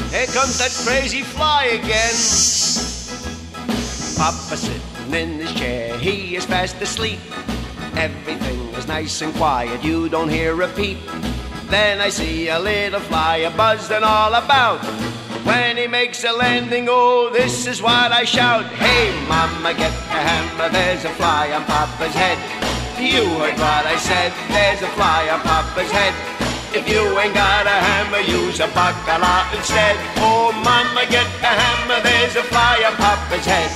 Here comes that crazy fly again. Papa sitting in his chair, he is fast asleep. Everything is nice and quiet, you don't hear a peep. Then I see a little fly a-buzzing all about. When he makes a landing, oh, this is what I shout. Hey, mama, get the hammer, there's a fly on Papa's head. You heard what I said, there's a fly on Papa's head. If you ain't got a hammer, use a bacala instead. Oh, mama, get the hammer, there's a fly on Papa's head.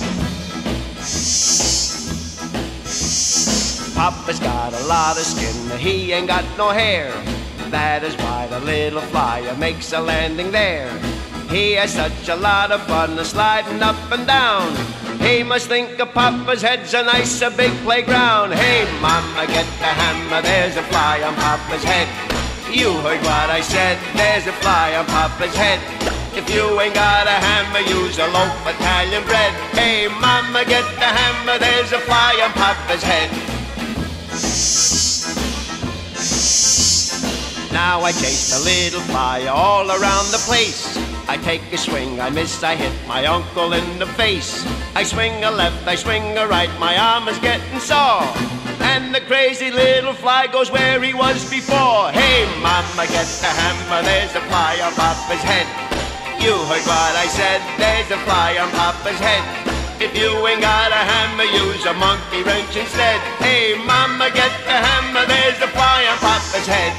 Papa's got a lot of skin, he ain't got no hair. That is why the little flyer makes a landing there. He has such a lot of fun sliding up and down. He must think of Papa's head's a nice a big playground. Hey, mama, get the hammer, there's a fly on Papa's head. You heard what I said, there's a fly on Papa's head. If you ain't got a hammer, use a loaf of Italian bread. Hey, mama, get the hammer, there's a fly on Papa's head. Now I chase the little fly all around the place. I take a swing, I miss, I hit my uncle in the face. I swing a left, I swing a right, my arm is getting sore. And the crazy little fly goes where he was before. Hey, mama, get the hammer, there's a fly on Papa's head. You heard what I said, there's a fly on Papa's head. If you ain't got a hammer, use a monkey wrench instead. Hey, mama, get the hammer, there's a fly on Papa's head.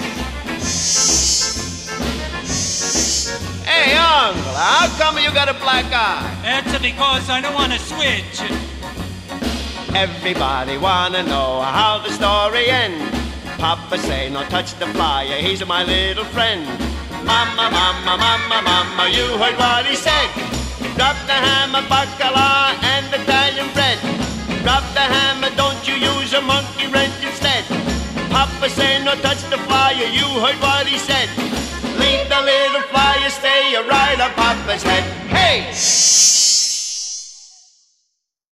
Hey, uncle, how come you got a black eye? That's because I don't want to switch. Everybody wanna know how the story ends. Papa say, no touch the flyer, he's my little friend. Mama, mama, mama, mama, you heard what he said. Drop the hammer, bacala, and Italian bread. Drop the hammer, don't you use a monkey wrench instead. Papa say, no touch the flyer, you heard what he said. Leave the little flyer, stay right on Papa's head. Hey!